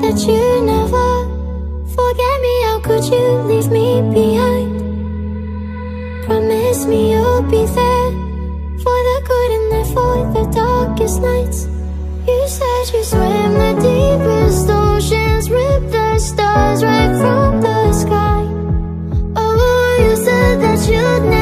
that you never forget me. How could you leave me behind? Promise me you'll be there for the good and there for the darkest nights. You said you swim the deepest oceans, rip the stars right from the sky. Oh, you said that you'd never